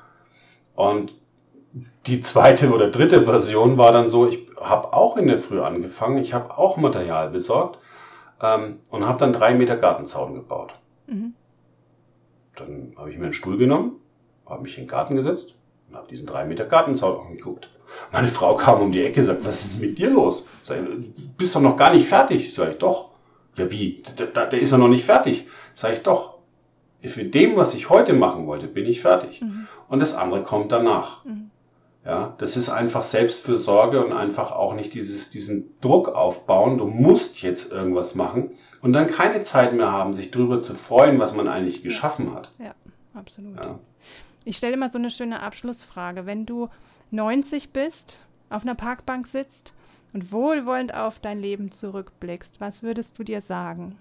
Und die zweite oder dritte Version war dann so, ich habe auch in der Früh angefangen, ich habe auch Material besorgt ähm, und habe dann drei Meter Gartenzaun gebaut. Mhm. Dann habe ich mir einen Stuhl genommen, habe mich in den Garten gesetzt und habe diesen drei Meter Gartenzaun angeguckt. Meine Frau kam um die Ecke und sagt, was ist mit dir los? Sag ich, du bist doch noch gar nicht fertig. Sag ich, doch. Ja, wie? Der, der ist ja noch nicht fertig. Sag ich, doch. Für dem, was ich heute machen wollte, bin ich fertig. Mhm. Und das andere kommt danach. Mhm. Ja, das ist einfach Selbstfürsorge und einfach auch nicht dieses, diesen Druck aufbauen. Du musst jetzt irgendwas machen und dann keine Zeit mehr haben, sich darüber zu freuen, was man eigentlich ja. geschaffen hat. Ja, absolut. Ja. Ich stelle immer so eine schöne Abschlussfrage. Wenn du neunzig bist, auf einer Parkbank sitzt und wohlwollend auf dein Leben zurückblickst, was würdest du dir sagen?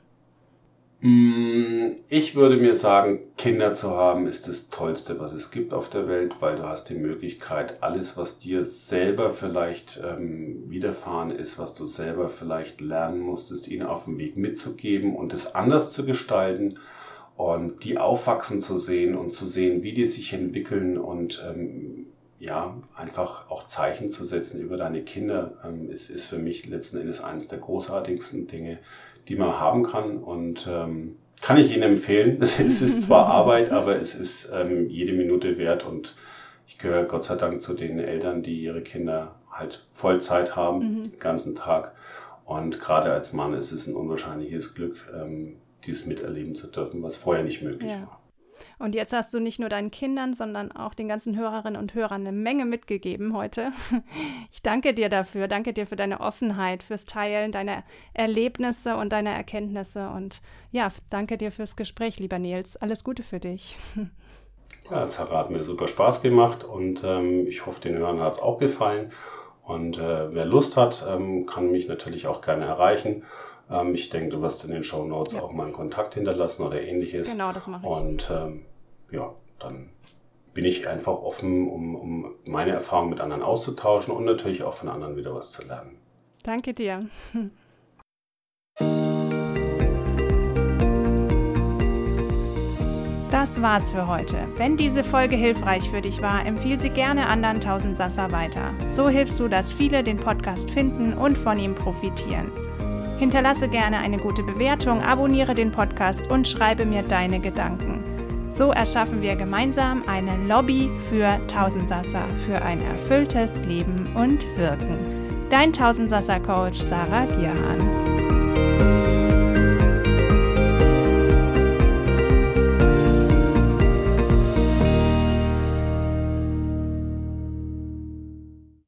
Ich würde mir sagen, Kinder zu haben ist das Tollste, was es gibt auf der Welt, weil du hast die Möglichkeit, alles, was dir selber vielleicht ähm, widerfahren ist, was du selber vielleicht lernen musstest, ihnen auf dem Weg mitzugeben und es anders zu gestalten und die aufwachsen zu sehen und zu sehen, wie die sich entwickeln und ähm, ja, einfach auch Zeichen zu setzen über deine Kinder, ähm, ist, ist für mich letzten Endes eines der großartigsten Dinge, die man haben kann und ähm, kann ich Ihnen empfehlen. Es ist zwar Arbeit, aber es ist ähm, jede Minute wert und ich gehöre Gott sei Dank zu den Eltern, die ihre Kinder halt Vollzeit haben, mhm. den ganzen Tag. Und gerade als Mann ist es ein unwahrscheinliches Glück, ähm, dies miterleben zu dürfen, was vorher nicht möglich ja. war. Und jetzt hast du nicht nur deinen Kindern, sondern auch den ganzen Hörerinnen und Hörern eine Menge mitgegeben heute. Ich danke dir dafür, danke dir für deine Offenheit, fürs Teilen deiner Erlebnisse und deiner Erkenntnisse und ja, danke dir fürs Gespräch, lieber Nils. Alles Gute für dich. Ja, es hat mir super Spaß gemacht und ähm, ich hoffe, den Hörern hat es auch gefallen. Und äh, wer Lust hat, ähm, kann mich natürlich auch gerne erreichen. Ähm, ich denke, du wirst in den Shownotes ja. auch mal einen Kontakt hinterlassen oder ähnliches. Genau, das mache ich. Und ähm, ja, dann bin ich einfach offen, um, um meine Erfahrungen mit anderen auszutauschen und natürlich auch von anderen wieder was zu lernen. Danke dir. Das war's für heute. Wenn diese Folge hilfreich für dich war, empfiehl sie gerne anderen Tausendsasser weiter. So hilfst du, dass viele den Podcast finden und von ihm profitieren. Hinterlasse gerne eine gute Bewertung, abonniere den Podcast und schreibe mir deine Gedanken. So erschaffen wir gemeinsam eine Lobby für Tausendsasser, für ein erfülltes Leben und Wirken. Dein Tausendsasser-Coach Sarah Gierhahn.